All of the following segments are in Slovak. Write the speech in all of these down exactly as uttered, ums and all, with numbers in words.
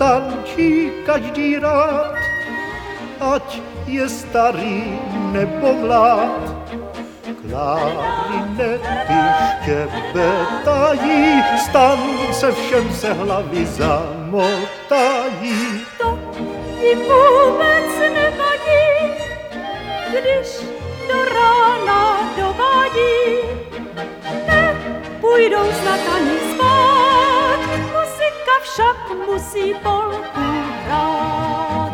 tančí každý rád, ať je starý nebo mlád. Klarinety štěbetají, z tance všem se hlavy zamotají. To jim vůbec nevadí, když do rána dovádí. Nepůjdou snad ani spát, muzika však musí polku hrát.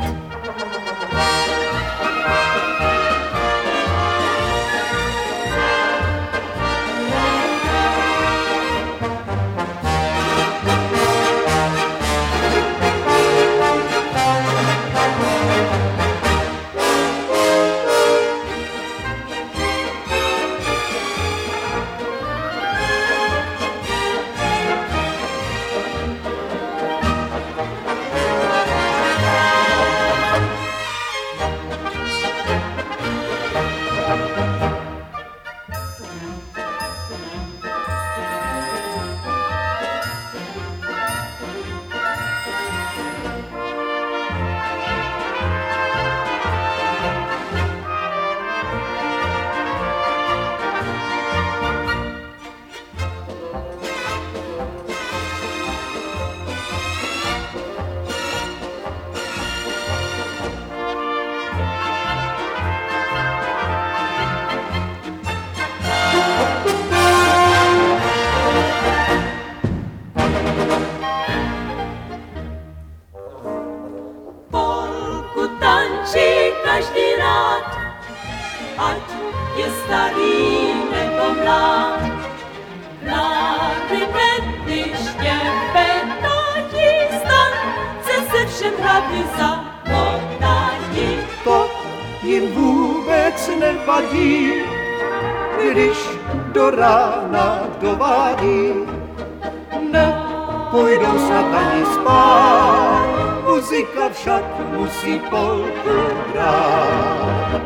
Každý rád, ať je starý nebo mlád. Klarinety štěpetají, stance se všem hlavy zamotají. To jim vůbec nevadí, když do rána dovádí. Nepůjdou snad ani spát, muzika však musí polku hrát.